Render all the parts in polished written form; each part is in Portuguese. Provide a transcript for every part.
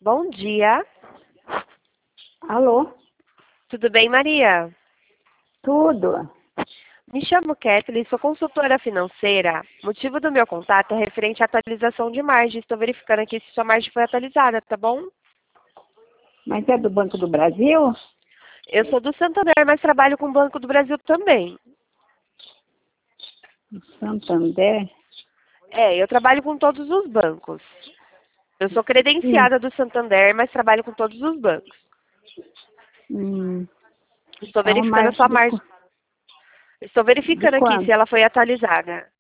Bom dia. Alô? Tudo bem, Maria? Tudo? Me chamo Kathleen, sou consultora financeira. O motivo do meu contato é referente à atualização de margem. Estou verificando aqui se sua margem foi atualizada, tá bom? Mas é do Banco do Brasil? Eu sou do Santander, mas trabalho com o Banco do Brasil também. Santander? Eu trabalho com todos os bancos. Eu sou Sim. credenciada do Santander, mas trabalho com todos os bancos. Estou É uma verificando a margem sua margem. Estou de verificando aqui se quanto? ela foi atualizada.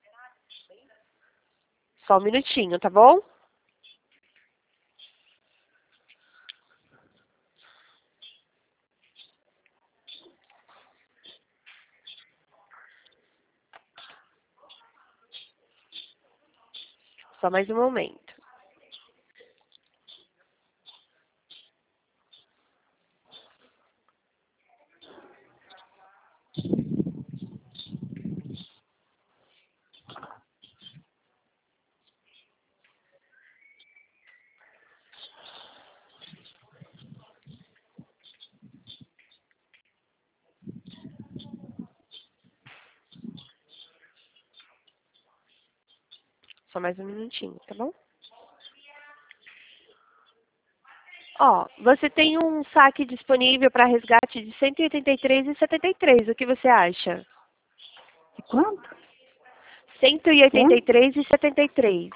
Só um minutinho, tá bom? Só mais um momento. Só mais um minutinho, tá bom? Ó, você tem um saque disponível para resgate de 183,73. O que você acha? De quanto? 100? 183,73.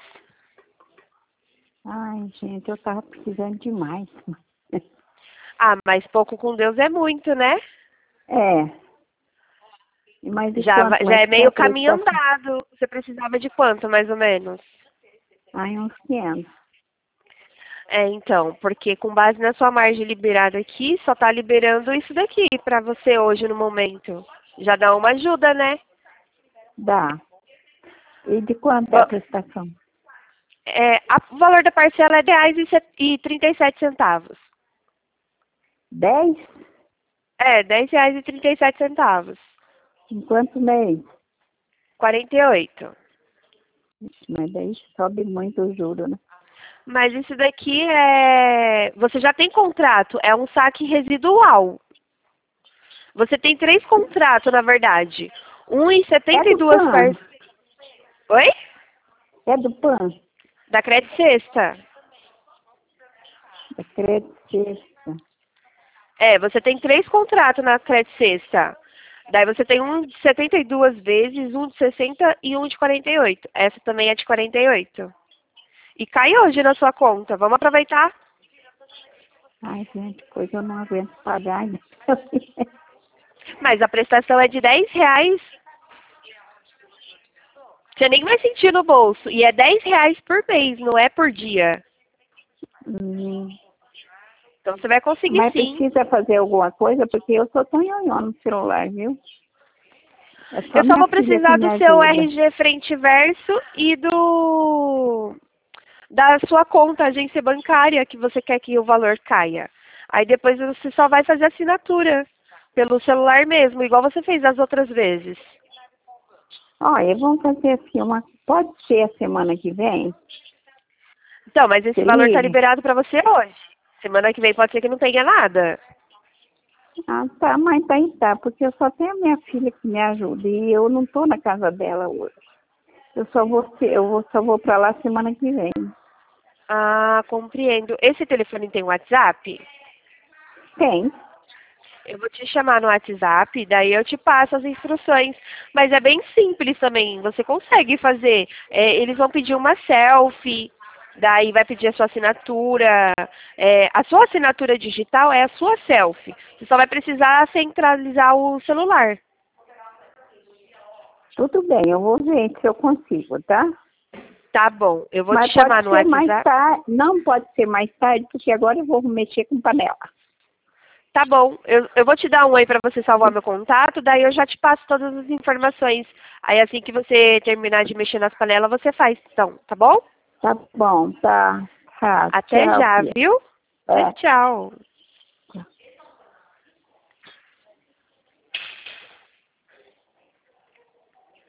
Ai, gente, eu tava precisando demais. Ah, mas pouco com Deus é muito, né? É. E mais de Já, quanto? já Mais é que é meio a caminho prestação? andado. Você precisava de quanto, mais ou menos? Ai, uns 500. Então, porque com base na sua margem liberada aqui, só tá liberando isso daqui para você hoje no momento. Já dá uma ajuda, né? Dá. E de quanto é a Ó, prestação? o valor da parcela é R$ 10,37. 10? É, R$ 10,37. Em quanto mês? 48. Mas daí sobe muito o juro, né? Mas isso daqui é... Você já tem contrato, é um saque residual. Você tem 3 contratos, na verdade. Um em É do 72 PAN. parcelas. Oi? É do PAN. Da Crédito Sexta. É crédito sexta. Você tem 3 contratos na Crédito Sexta. Daí você tem um de 72 vezes, um de 60 e um de 48. Essa também é de 48. E cai hoje na sua conta. Vamos aproveitar? Ai, gente, coisa eu não aguento pagar ainda. Mas a prestação é de R$ 10. Você nem vai sentir no bolso. E é R$ 10 por mês, não é por dia. Hum. Então você vai conseguir Mas sim. precisa fazer alguma coisa, porque eu sou tão nhonhó no celular, viu? É só Eu só minha vou filha que precisar me do seu ajuda. RG frente e verso e da sua conta agência bancária que você quer que o valor caia. Aí depois você só vai fazer assinatura pelo celular mesmo, igual você fez as outras vezes. Olha, vamos fazer assim, pode ser a semana que vem? Então, mas esse Você valor está liga? liberado para você hoje. Semana que vem pode ser que não tenha nada. Ah, tá, mas daí tá, porque eu só tenho a minha filha que me ajuda e eu não tô na casa dela hoje. Só vou pra lá semana que vem. Ah, compreendo. Esse telefone tem WhatsApp? Tem. Eu vou te chamar no WhatsApp, daí eu te passo as instruções. Mas é bem simples também, você consegue fazer. Eles vão pedir uma selfie, daí vai pedir a sua assinatura. A sua assinatura digital é a sua selfie. Você só vai precisar centralizar o celular. Tudo bem, eu vou ver se eu consigo, tá? Tá bom, eu vou te Mas pode chamar no ser mais WhatsApp. tarde, não pode ser mais tarde, porque agora eu vou mexer com panela. Tá bom, eu vou te dar um oi para você salvar meu contato, daí eu já te passo todas as informações. Aí assim que você terminar de mexer nas panelas, você faz, então, tá bom? Tá bom, tá. Tá, Até tchau, já, filha. viu? Tchau, É. tchau.